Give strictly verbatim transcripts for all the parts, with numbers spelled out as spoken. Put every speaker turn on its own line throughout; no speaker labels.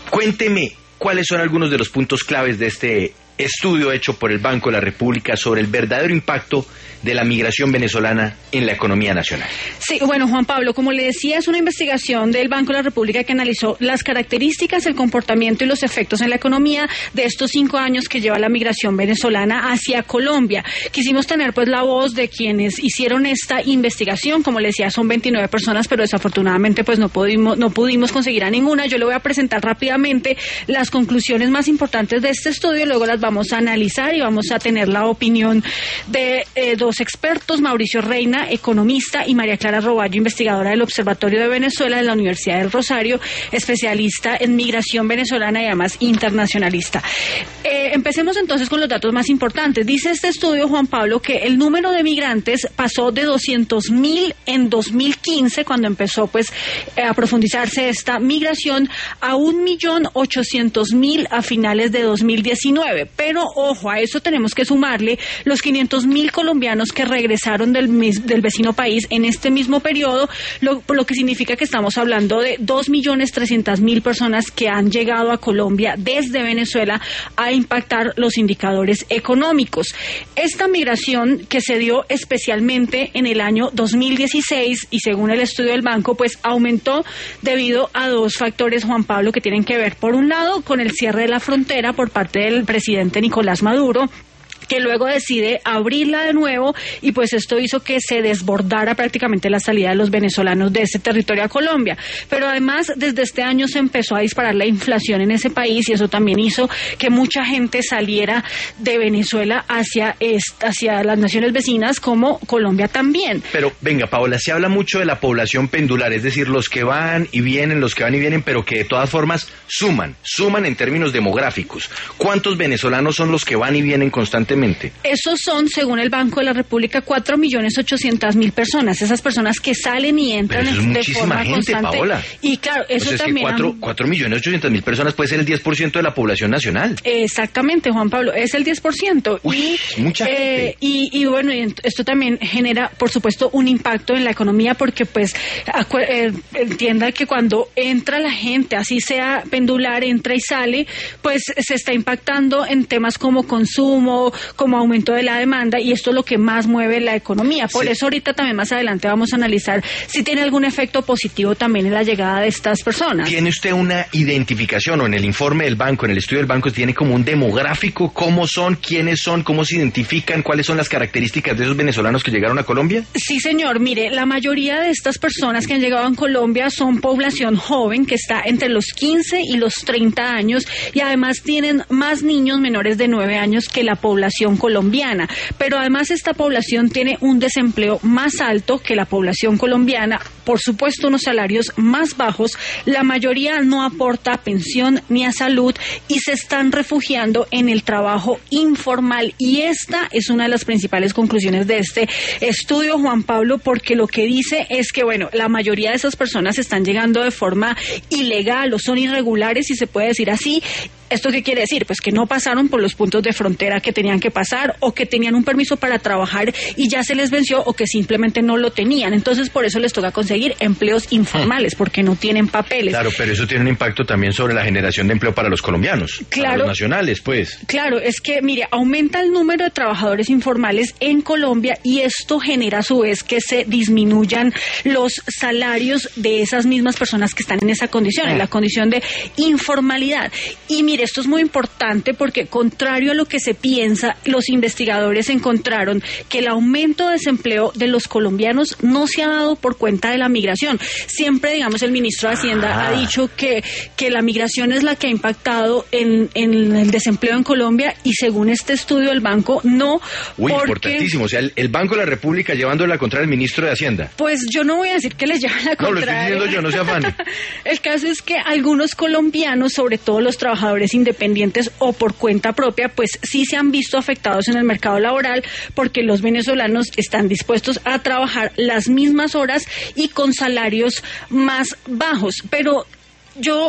Cuénteme cuáles son algunos de los puntos claves de este estudio hecho por el Banco de la República sobre el verdadero impacto de la migración venezolana en la economía nacional.
Sí, bueno, Juan Pablo, como le decía, es una investigación del Banco de la República que analizó las características, el comportamiento y los efectos en la economía de estos cinco años que lleva la migración venezolana hacia Colombia. Quisimos tener pues la voz de quienes hicieron esta investigación. Como le decía, son veintinueve personas, pero desafortunadamente pues no pudimos, no pudimos conseguir a ninguna. Yo le voy a presentar rápidamente las conclusiones más importantes de este estudio, luego las vamos a analizar y vamos a tener la opinión de eh, dos expertos, Mauricio Reina, economista, y María Clara Roballo, investigadora del Observatorio de Venezuela de la Universidad del Rosario, especialista en migración venezolana y además internacionalista. Eh, empecemos entonces con los datos más importantes. Dice este estudio, Juan Pablo, que el número de migrantes pasó de doscientos mil en dos mil quince, cuando empezó pues a profundizarse esta migración, a un millón ochocientos mil a finales de dos mil diecinueve. Pero ojo, a eso tenemos que sumarle los quinientos mil colombianos que regresaron del, del vecino país en este mismo periodo, lo, lo que significa que estamos hablando de dos millones trescientas mil personas que han llegado a Colombia desde Venezuela a impactar los indicadores económicos. Esta migración, que se dio especialmente en el año dos mil dieciséis y según el estudio del banco, pues aumentó debido a dos factores, Juan Pablo, que tienen que ver, por un lado, con el cierre de la frontera por parte del presidente Nicolás Maduro, que luego decide abrirla de nuevo, y pues esto hizo que se desbordara prácticamente la salida de los venezolanos de ese territorio a Colombia. Pero además, desde este año se empezó a disparar la inflación en ese país, y eso también hizo que mucha gente saliera de Venezuela hacia, hacia las naciones vecinas, como Colombia también.
Pero venga, Paola, se habla mucho de la población pendular, es decir, los que van y vienen, los que van y vienen, pero que de todas formas suman, suman en términos demográficos. ¿Cuántos venezolanos son los que van y vienen constantemente?
Esos son, según el Banco de la República, cuatro millones ochocientas mil personas. Esas personas que salen y entran
Pero eso es
de
muchísima
forma
gente,
constante.
Paola.
Y claro, eso
o sea, es
también...
que cuatro millones ochocientas mil personas puede ser el diez por ciento de la población nacional.
Exactamente, Juan Pablo, es el diez por ciento.
Uy,
y,
mucha gente.
Eh, y, y bueno, y esto también genera, por supuesto, un impacto en la economía, porque pues acu- eh, entienda que cuando entra la gente, así sea pendular, entra y sale, pues se está impactando en temas como consumo, como aumento de la demanda, y esto es lo que más mueve la economía. Por
sí.
eso ahorita también más adelante vamos a analizar si tiene algún efecto positivo también en la llegada de estas personas.
¿Tiene usted una identificación, o en el informe del banco, en el estudio del banco, tiene como un demográfico? ¿Cómo son? ¿Quiénes son? ¿Cómo se identifican? ¿Cuáles son las características de esos venezolanos que llegaron a Colombia?
Sí, señor. Mire, la mayoría de estas personas que han llegado a Colombia son población joven, que está entre los quince y los treinta años, y además tienen más niños menores de nueve años que la población colombiana. Pero además esta población tiene un desempleo más alto que la población colombiana, por supuesto unos salarios más bajos, la mayoría no aporta a pensión ni a salud y se están refugiando en el trabajo informal, y esta es una de las principales conclusiones de este estudio, Juan Pablo, porque lo que dice es que, bueno, la mayoría de esas personas están llegando de forma ilegal o son irregulares, si se puede decir así. ¿Esto qué quiere decir? Pues que no pasaron por los puntos de frontera que tenían que pasar, o que tenían un permiso para trabajar y ya se les venció, o que simplemente no lo tenían. Entonces, por eso les toca conseguir empleos informales, porque no tienen papeles.
Claro, pero eso tiene un impacto también sobre la generación de empleo para los colombianos,
claro,
para los nacionales, pues.
Claro, es que, mire, aumenta el número de trabajadores informales en Colombia, y esto genera a su vez que se disminuyan los salarios de esas mismas personas que están en esa condición, en la condición de informalidad. Y mire, esto es muy importante porque, contrario a lo que se piensa, los investigadores encontraron que el aumento de desempleo de los colombianos no se ha dado por cuenta de la migración. Siempre, digamos, el ministro de Hacienda ah. ha dicho que, que la migración es la que ha impactado en, en el desempleo en Colombia, y según este estudio del banco, no.
Uy,
porque,
importantísimo. O sea, el, el Banco de la República llevándole la contraria al ministro de Hacienda.
Pues yo no voy a decir que le llevan la contraria.
No, lo estoy diciendo yo, no se afane.
El caso es que algunos colombianos, sobre todo los trabajadores independientes o por cuenta propia, pues sí se han visto afectados en el mercado laboral, porque los venezolanos están dispuestos a trabajar las mismas horas y con salarios más bajos. Pero yo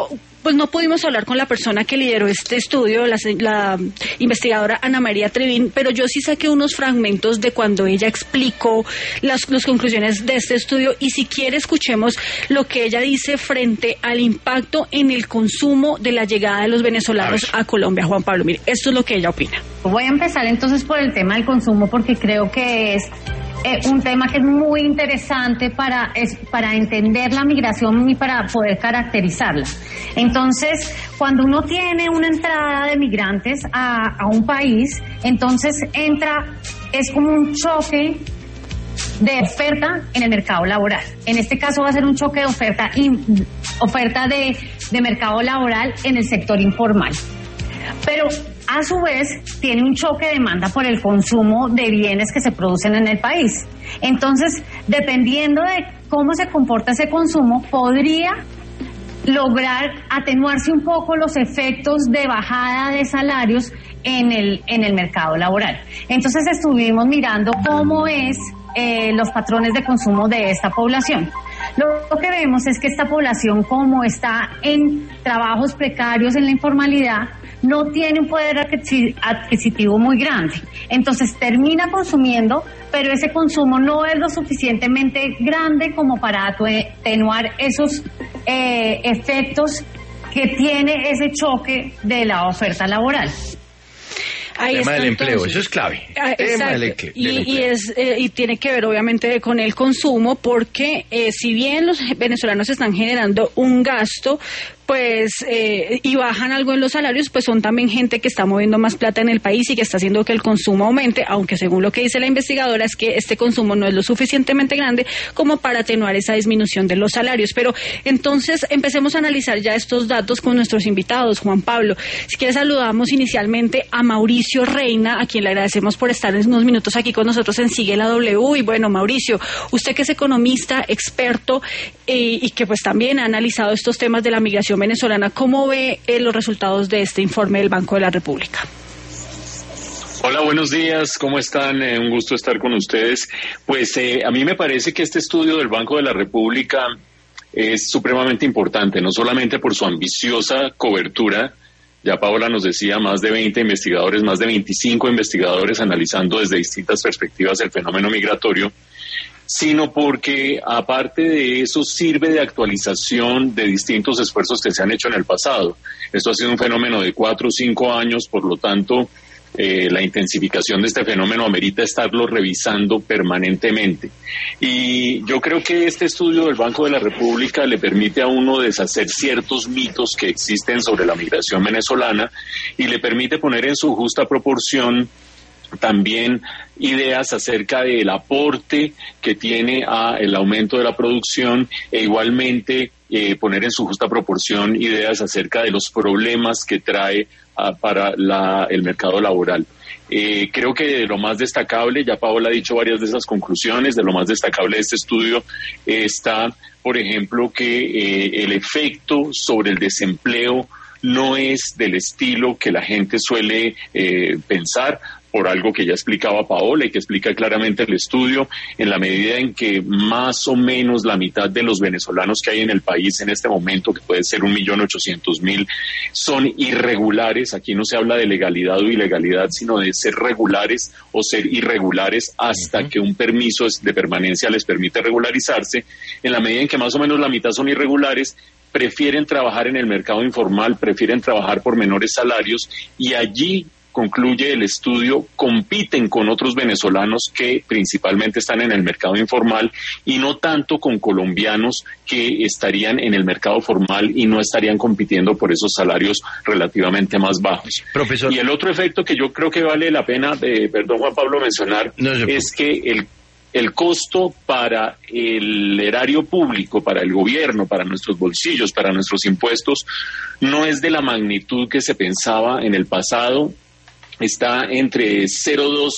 pues no pudimos hablar con la persona que lideró este estudio, la, la investigadora Ana María Trevín, pero yo sí saqué unos fragmentos de cuando ella explicó las, las conclusiones de este estudio, y si quiere escuchemos lo que ella dice frente al impacto en el consumo de la llegada de los venezolanos a, a Colombia. Juan Pablo, mire, esto es lo que ella opina.
Voy a empezar entonces por el tema del consumo, porque creo que es eh, un tema que es muy interesante para, es, para entender la migración y para poder caracterizarla. Entonces, cuando uno tiene una entrada de migrantes a, a un país, entonces entra, es como un choque de oferta en el mercado laboral. En este caso va a ser un choque de oferta, in, oferta de, de mercado laboral en el sector informal. Pero a su vez tiene un choque de demanda por el consumo de bienes que se producen en el país. Entonces, dependiendo de cómo se comporta ese consumo, podría lograr atenuarse un poco los efectos de bajada de salarios en el, en el mercado laboral. Entonces estuvimos mirando cómo es eh, los patrones de consumo de esta población. Lo que vemos es que esta población, como está en trabajos precarios, en la informalidad, no tiene un poder adquisitivo muy grande. Entonces termina consumiendo, pero ese consumo no es lo suficientemente grande como para atenuar esos eh, efectos que tiene ese choque de la oferta laboral.
Ahí tema del empleo, entonces, eso es clave.
Ah, tema del, del y, empleo. Y, es, eh, y tiene que ver obviamente con el consumo, porque eh, si bien los venezolanos están generando un gasto, pues, eh, y bajan algo en los salarios, pues son también gente que está moviendo más plata en el país y que está haciendo que el consumo aumente, aunque según lo que dice la investigadora es que este consumo no es lo suficientemente grande como para atenuar esa disminución de los salarios. Pero entonces empecemos a analizar ya estos datos con nuestros invitados. Juan Pablo, si quieres saludamos inicialmente a Mauricio Reina, a quien le agradecemos por estar en unos minutos aquí con nosotros en Sigue la W. Y bueno, Mauricio, usted que es economista, experto, eh, y que pues también ha analizado estos temas de la migración venezolana, ¿cómo ve eh, los resultados de este informe del Banco de la República?
Hola, buenos días, ¿cómo están? Eh, un gusto estar con ustedes. Pues eh, a mí me parece que este estudio del Banco de la República es supremamente importante, no solamente por su ambiciosa cobertura. Ya Paola nos decía, más de veinte investigadores, más de veinticinco investigadores analizando desde distintas perspectivas el fenómeno migratorio, sino porque aparte de eso sirve de actualización de distintos esfuerzos que se han hecho en el pasado. Esto ha sido un fenómeno de cuatro o cinco años, por lo tanto, eh, la intensificación de este fenómeno amerita estarlo revisando permanentemente. Y yo creo que este estudio del Banco de la República le permite a uno deshacer ciertos mitos que existen sobre la migración venezolana y le permite poner en su justa proporción también ideas acerca del aporte que tiene a el aumento de la producción e igualmente eh, poner en su justa proporción ideas acerca de los problemas que trae a, para la, el mercado laboral. Eh, creo que de lo más destacable, ya Paola ha dicho varias de esas conclusiones, de lo más destacable de este estudio eh, está, por ejemplo, que eh, el efecto sobre el desempleo no es del estilo que la gente suele eh, pensar, por algo que ya explicaba Paola y que explica claramente el estudio, en la medida en que más o menos la mitad de los venezolanos que hay en el país en este momento, que puede ser un millón ochocientos mil, son irregulares. Aquí no se habla de legalidad o ilegalidad, sino de ser regulares o ser irregulares hasta uh-huh. que un permiso de permanencia les permite regularizarse. En la medida en que más o menos la mitad son irregulares, prefieren trabajar en el mercado informal, prefieren trabajar por menores salarios y allí, concluye el estudio, compiten con otros venezolanos que principalmente están en el mercado informal y no tanto con colombianos que estarían en el mercado formal y no estarían compitiendo por esos salarios relativamente más bajos.
Profesor.
Y el otro efecto que yo creo que vale la pena, eh, perdón Juan Pablo, mencionar, no, es que el El costo para el erario público, para el gobierno, para nuestros bolsillos, para nuestros impuestos, no es de la magnitud que se pensaba en el pasado. Está entre cero coma dos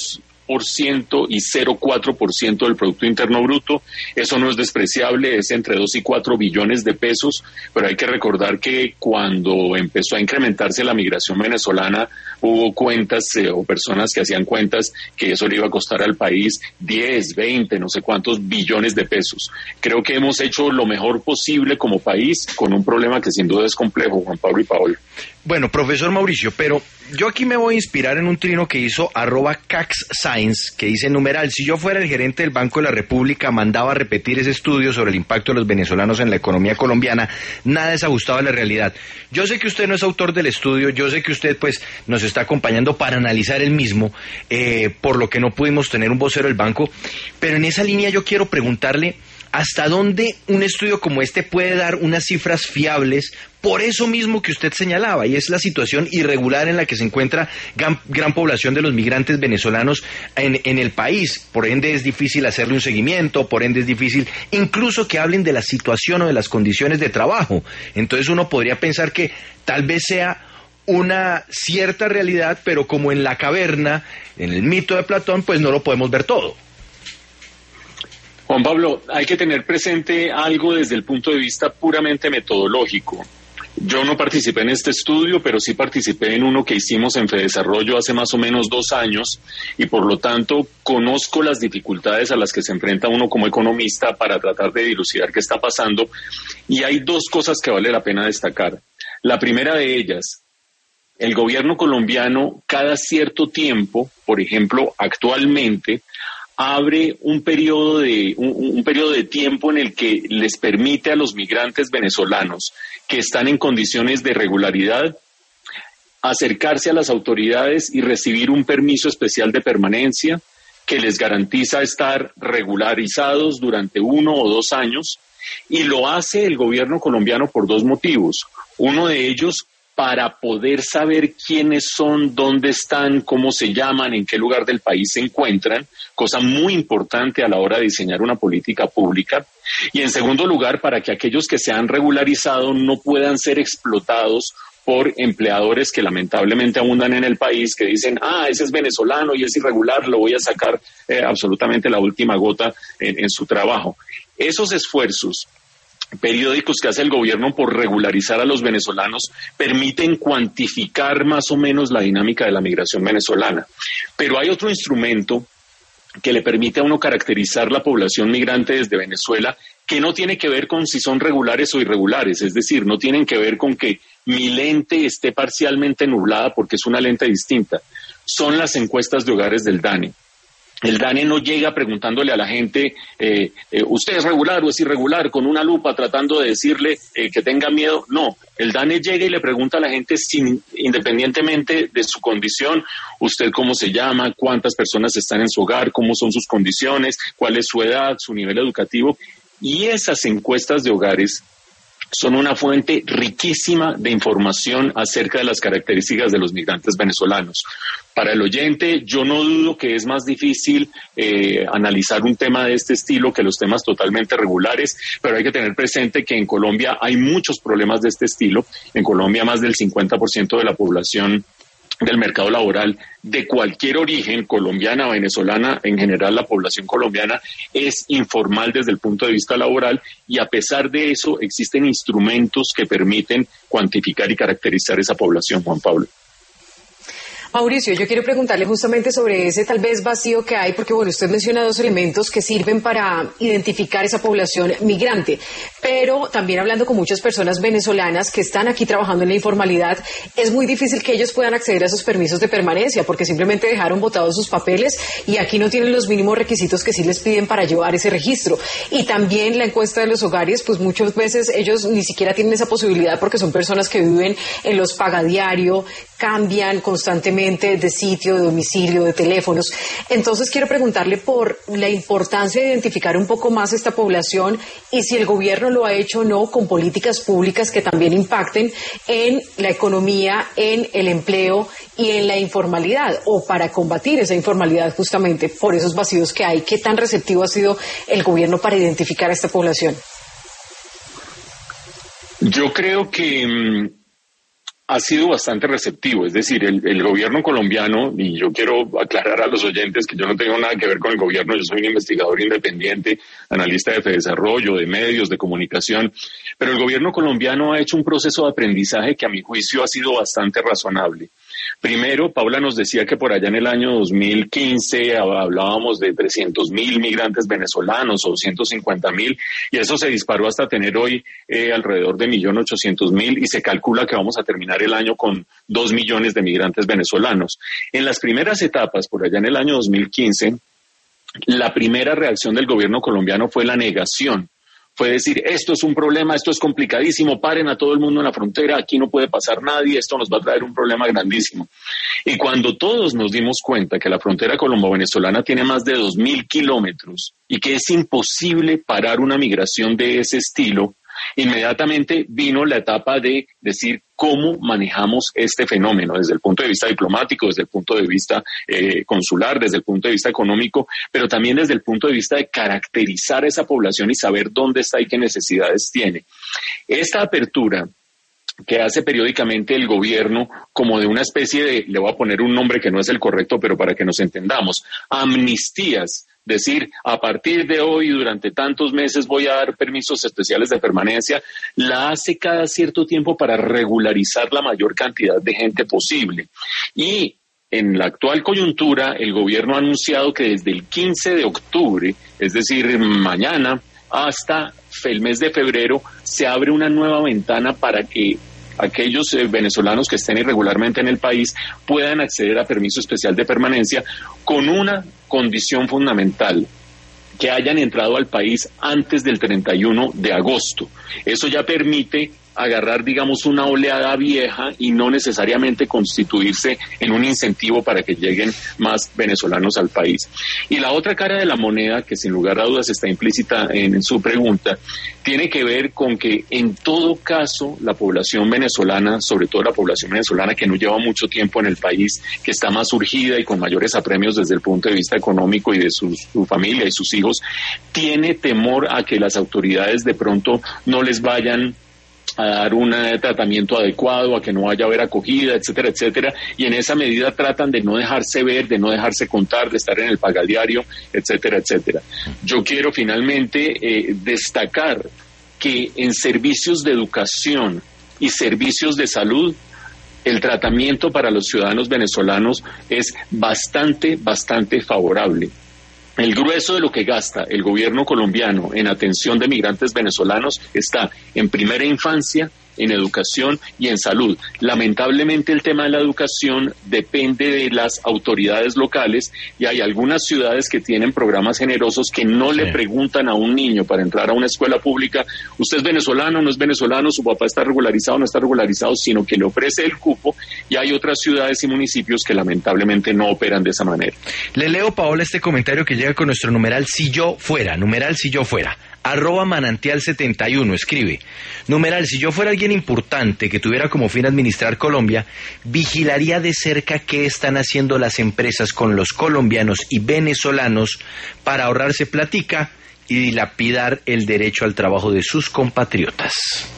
por ciento y cero coma cuatro por ciento del Producto Interno Bruto. Eso no es despreciable, es entre dos y cuatro billones de pesos, pero hay que recordar que cuando empezó a incrementarse la migración venezolana, hubo cuentas eh, o personas que hacían cuentas que eso le iba a costar al país diez, veinte, no sé cuántos billones de pesos. Creo que hemos hecho lo mejor posible como país con un problema que sin duda es complejo, Juan Pablo y Paola.
Bueno, profesor Mauricio, pero yo aquí me voy a inspirar en un trino que hizo arroba Cax Science, que dice numeral: si yo fuera el gerente del Banco de la República, mandaba a repetir ese estudio sobre el impacto de los venezolanos en la economía colombiana, nada es ajustado a la realidad. Yo sé que usted no es autor del estudio, yo sé que usted pues nos está acompañando para analizar el mismo, eh, por lo que no pudimos tener un vocero del banco, pero en esa línea yo quiero preguntarle ¿hasta dónde un estudio como este puede dar unas cifras fiables por eso mismo que usted señalaba, y es la situación irregular en la que se encuentra gran, gran población de los migrantes venezolanos en, en el país? Por ende es difícil hacerle un seguimiento, por ende es difícil incluso que hablen de la situación o de las condiciones de trabajo. Entonces uno podría pensar que tal vez sea una cierta realidad, pero como en la caverna, en el mito de Platón, pues no lo podemos ver todo.
Juan Pablo, hay que tener presente algo desde el punto de vista puramente metodológico. Yo no participé en este estudio, pero sí participé en uno que hicimos en Fedesarrollo hace más o menos dos años y por lo tanto conozco las dificultades a las que se enfrenta uno como economista para tratar de dilucidar qué está pasando, y hay dos cosas que vale la pena destacar. La primera de ellas: el gobierno colombiano cada cierto tiempo, por ejemplo, actualmente, abre un periodo de un, un periodo de tiempo en el que les permite a los migrantes venezolanos que están en condiciones de regularidad acercarse a las autoridades y recibir un permiso especial de permanencia que les garantiza estar regularizados durante uno o dos años, y lo hace el gobierno colombiano por dos motivos. Uno de ellos, para poder saber quiénes son, dónde están, cómo se llaman, en qué lugar del país se encuentran, cosa muy importante a la hora de diseñar una política pública. Y en segundo lugar, para que aquellos que se han regularizado no puedan ser explotados por empleadores que lamentablemente abundan en el país, que dicen, ah, ese es venezolano y es irregular, lo voy a sacar eh, absolutamente la última gota en, en su trabajo. Esos esfuerzos periódicos que hace el gobierno por regularizar a los venezolanos permiten cuantificar más o menos la dinámica de la migración venezolana. Pero hay otro instrumento que le permite a uno caracterizar la población migrante desde Venezuela, que no tiene que ver con si son regulares o irregulares, es decir, no tienen que ver con que mi lente esté parcialmente nublada porque es una lente distinta. Son las encuestas de hogares del DANE. El DANE no llega preguntándole a la gente, eh, eh, ¿usted es regular o es irregular?, con una lupa tratando de decirle eh, que tenga miedo. No, el DANE llega y le pregunta a la gente, sin, independientemente de su condición, usted cómo se llama, cuántas personas están en su hogar, cómo son sus condiciones, cuál es su edad, su nivel educativo. Y esas encuestas de hogares son una fuente riquísima de información acerca de las características de los migrantes venezolanos. Para el oyente, yo no dudo que es más difícil eh, analizar un tema de este estilo que los temas totalmente regulares, pero hay que tener presente que en Colombia hay muchos problemas de este estilo. En Colombia más del cincuenta por ciento de la población del mercado laboral de cualquier origen, colombiana, venezolana, en general la población colombiana es informal desde el punto de vista laboral, y a pesar de eso existen instrumentos que permiten cuantificar y caracterizar esa población, Juan Pablo.
Mauricio, yo quiero preguntarle justamente sobre ese tal vez vacío que hay, porque bueno, usted menciona dos elementos que sirven para identificar esa población migrante, pero también hablando con muchas personas venezolanas que están aquí trabajando en la informalidad, es muy difícil que ellos puedan acceder a esos permisos de permanencia, porque simplemente dejaron botados sus papeles y aquí no tienen los mínimos requisitos que sí les piden para llevar ese registro. Y también la encuesta de los hogares, pues muchas veces ellos ni siquiera tienen esa posibilidad porque son personas que viven en los pagadiario, cambian constantemente de sitio, de domicilio, de teléfonos. Entonces quiero preguntarle por la importancia de identificar un poco más esta población y si el gobierno lo ha hecho o no con políticas públicas que también impacten en la economía, en el empleo y en la informalidad, o para combatir esa informalidad justamente por esos vacíos que hay. ¿Qué tan receptivo ha sido el gobierno para identificar a esta población?
Yo creo que ha sido bastante receptivo, es decir, el, el gobierno colombiano, y yo quiero aclarar a los oyentes que yo no tengo nada que ver con el gobierno, yo soy un investigador independiente, analista de desarrollo, de medios, de comunicación, pero el gobierno colombiano ha hecho un proceso de aprendizaje que a mi juicio ha sido bastante razonable. Primero, Paula nos decía que por allá en el año dos mil quince hablábamos de trescientos mil migrantes venezolanos o ciento cincuenta mil, y eso se disparó hasta tener hoy eh, alrededor de un millón ochocientos mil, y se calcula que vamos a terminar el año con dos millones de migrantes venezolanos. En las primeras etapas, por allá en el año dos mil quince, la primera reacción del gobierno colombiano fue la negación. Fue decir, esto es un problema, esto es complicadísimo, paren a todo el mundo en la frontera, aquí no puede pasar nadie, esto nos va a traer un problema grandísimo. Y cuando todos nos dimos cuenta que la frontera colombo-venezolana tiene más de dos mil kilómetros y que es imposible parar una migración de ese estilo, inmediatamente vino la etapa de decir cómo manejamos este fenómeno desde el punto de vista diplomático, desde el punto de vista eh, consular, desde el punto de vista económico, pero también desde el punto de vista de caracterizar a esa población y saber dónde está y qué necesidades tiene. Esta apertura que hace periódicamente el gobierno como de una especie de, le voy a poner un nombre que no es el correcto, pero para que nos entendamos, amnistías, decir, a partir de hoy, durante tantos meses voy a dar permisos especiales de permanencia, la hace cada cierto tiempo para regularizar la mayor cantidad de gente posible. Y en la actual coyuntura, el gobierno ha anunciado que desde el quince de octubre, es decir, mañana, hasta el mes de febrero, se abre una nueva ventana para que aquellos eh, venezolanos que estén irregularmente en el país puedan acceder a permiso especial de permanencia con una condición fundamental: que hayan entrado al país antes del treinta y uno de agosto. Eso ya permite agarrar, digamos, una oleada vieja y no necesariamente constituirse en un incentivo para que lleguen más venezolanos al país. Y la otra cara de la moneda, que sin lugar a dudas está implícita en su pregunta, tiene que ver con que en todo caso la población venezolana, sobre todo la población venezolana que no lleva mucho tiempo en el país, que está más urgida y con mayores apremios desde el punto de vista económico y de su, su familia y sus hijos, tiene temor a que las autoridades de pronto no les vayan a dar un tratamiento adecuado, a que no vaya a haber acogida, etcétera, etcétera, y en esa medida tratan de no dejarse ver, de no dejarse contar, de estar en el pagadiario, etcétera, etcétera. Yo quiero finalmente eh, destacar que en servicios de educación y servicios de salud, el tratamiento para los ciudadanos venezolanos es bastante, bastante favorable. El grueso de lo que gasta el gobierno colombiano en atención de migrantes venezolanos está en primera infancia, en educación y en salud. Lamentablemente el tema de la educación depende de las autoridades locales y hay algunas ciudades que tienen programas generosos que no sí. le preguntan a un niño para entrar a una escuela pública, ¿usted es venezolano, no es venezolano, su papá está regularizado, no está regularizado?, sino que le ofrece el cupo, y hay otras ciudades y municipios que lamentablemente no operan de esa manera.
Le leo, Paola, este comentario que llega con nuestro numeral si yo fuera, numeral si yo fuera. Arroba manantial setenta y uno, escribe: numeral, si yo fuera alguien importante que tuviera como fin administrar Colombia, vigilaría de cerca qué están haciendo las empresas con los colombianos y venezolanos para ahorrarse platica y dilapidar el derecho al trabajo de sus compatriotas.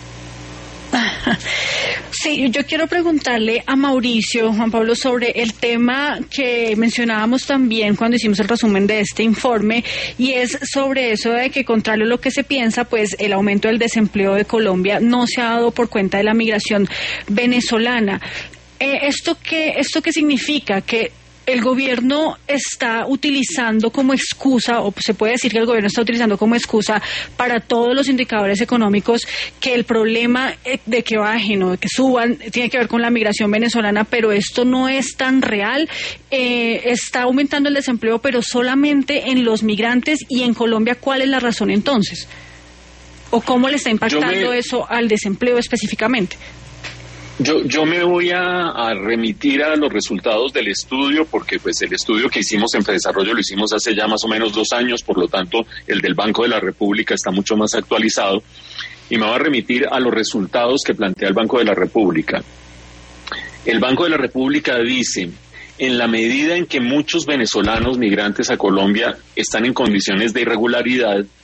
Sí, yo quiero preguntarle a Mauricio, Juan Pablo, sobre el tema que mencionábamos también cuando hicimos el resumen de este informe, y es sobre eso de que, contrario a lo que se piensa, pues el aumento del desempleo de Colombia no se ha dado por cuenta de la migración venezolana. Eh, ¿esto qué, esto qué significa? Que el gobierno está utilizando como excusa, o se puede decir que el gobierno está utilizando como excusa para todos los indicadores económicos, que el problema de que bajen o de que suban tiene que ver con la migración venezolana, pero esto no es tan real. Eh, está aumentando el desempleo, pero solamente en los migrantes, y en Colombia, ¿cuál es la razón entonces? ¿O cómo le está impactando me... eso al desempleo específicamente?
Yo, yo me voy a, a remitir a los resultados del estudio, porque pues el estudio que hicimos en FEDesarrollo lo hicimos hace ya más o menos dos años, por lo tanto el del Banco de la República está mucho más actualizado, y me voy a remitir a los resultados que plantea el Banco de la República. El Banco de la República dice: en la medida en que muchos venezolanos migrantes a Colombia están en condiciones de irregularidad,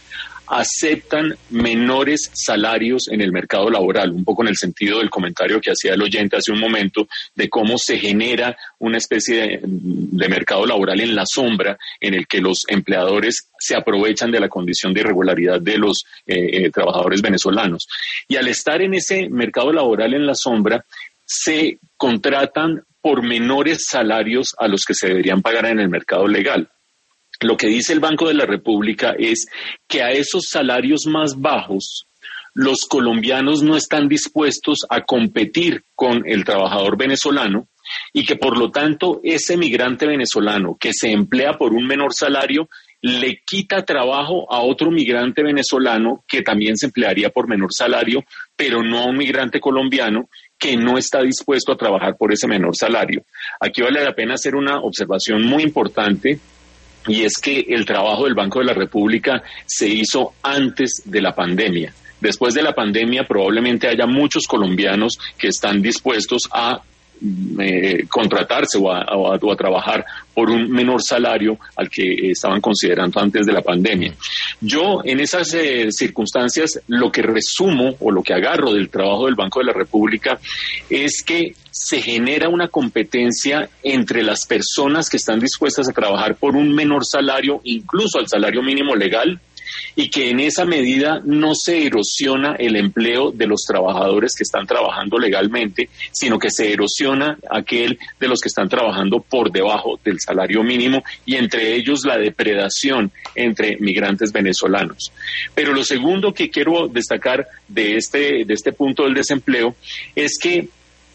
aceptan menores salarios en el mercado laboral, un poco en el sentido del comentario que hacía el oyente hace un momento de cómo se genera una especie de, de mercado laboral en la sombra en el que los empleadores se aprovechan de la condición de irregularidad de los eh, eh, trabajadores venezolanos. Y al estar en ese mercado laboral en la sombra, se contratan por menores salarios a los que se deberían pagar en el mercado legal. Lo que dice el Banco de la República es que a esos salarios más bajos los colombianos no están dispuestos a competir con el trabajador venezolano y que por lo tanto ese migrante venezolano que se emplea por un menor salario le quita trabajo a otro migrante venezolano que también se emplearía por menor salario, pero no a un migrante colombiano que no está dispuesto a trabajar por ese menor salario. Aquí vale la pena hacer una observación muy importante. Y es que el trabajo del Banco de la República se hizo antes de la pandemia. Después de la pandemia probablemente haya muchos colombianos que están dispuestos a eh, contratarse o a, o, a, o a trabajar por un menor salario al que eh, estaban considerando antes de la pandemia. Yo en esas eh, circunstancias lo que resumo o lo que agarro del trabajo del Banco de la República es que se genera una competencia entre las personas que están dispuestas a trabajar por un menor salario, incluso al salario mínimo legal, y que en esa medida no se erosiona el empleo de los trabajadores que están trabajando legalmente, sino que se erosiona aquel de los que están trabajando por debajo del salario mínimo y entre ellos la depredación entre migrantes venezolanos. Pero lo segundo que quiero destacar de este, de este punto del desempleo es que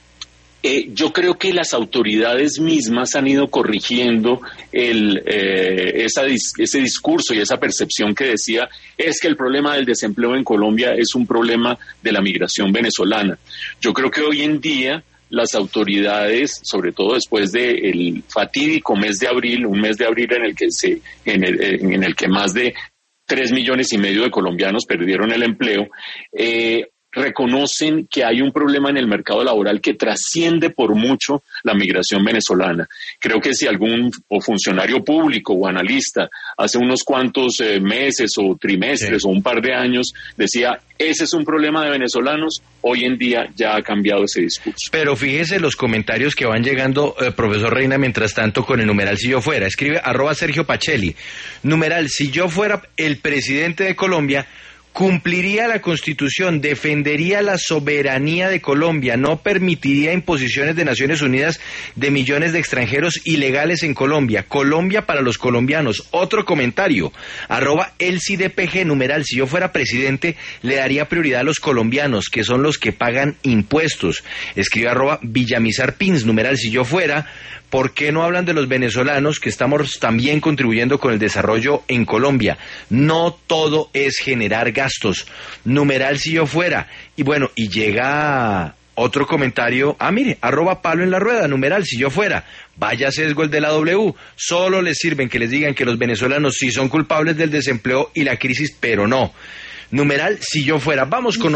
Eh, yo creo que las autoridades mismas han ido corrigiendo el, eh, esa, ese discurso y esa percepción que decía es que el problema del desempleo en Colombia es un problema de la migración venezolana. Yo creo que hoy en día las autoridades, sobre todo después del fatídico mes de abril, un mes de abril en el que se, en el, en el que más de tres millones y medio de colombianos perdieron el empleo, eh, reconocen que hay un problema en el mercado laboral que trasciende por mucho la migración venezolana. Creo que si algún o funcionario público o analista hace unos cuantos eh, meses o trimestres sí. o un par de años decía, ese es un problema de venezolanos, hoy en día ya ha cambiado ese discurso.
Pero fíjese los comentarios que van llegando, eh, profesor Reina, mientras tanto con el numeral si yo fuera. Escribe arroba Sergio Pacelli. Numeral, si yo fuera el presidente de Colombia, cumpliría la Constitución, defendería la soberanía de Colombia, no permitiría imposiciones de Naciones Unidas de millones de extranjeros ilegales en Colombia. Colombia para los colombianos. Otro comentario, arroba elcidpg, numeral, si yo fuera presidente, le daría prioridad a los colombianos, que son los que pagan impuestos. Escribe arroba Villamizar Pins, numeral, si yo fuera, ¿por qué no hablan de los venezolanos que estamos también contribuyendo con el desarrollo en Colombia? No todo es generar gastos. Numeral si yo fuera. Y bueno, y llega otro comentario. Ah, mire, arroba Palo en la Rueda, numeral si yo fuera. Vaya sesgo el de la W. Solo les sirven que les digan que los venezolanos sí son culpables del desempleo y la crisis, pero no. Numeral si yo fuera. Vamos con